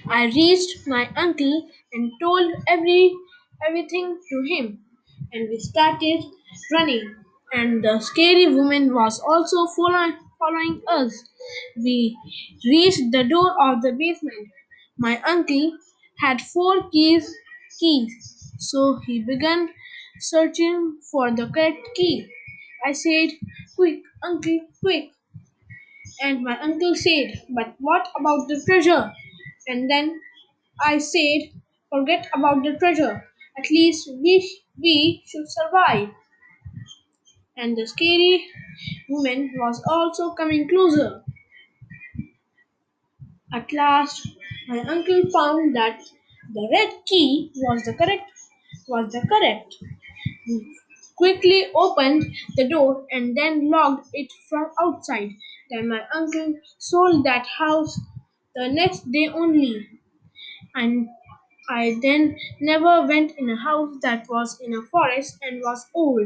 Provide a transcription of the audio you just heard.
I reached my uncle and told everything to him, and we started running. And the scary woman was also following us. We reached the door of the basement. My uncle had keys, so he began searching for the correct key. I said, "Quick, uncle, quick!" And my uncle said, "But what about the treasure?" And then I said, "Forget about the treasure. At least we should survive." And the scary woman was also coming closer. At last, my uncle found that the red key was the correct. He quickly opened the door and then locked it from outside. Then my uncle sold that house the next day only, and I then never went in a house that was in a forest and was old.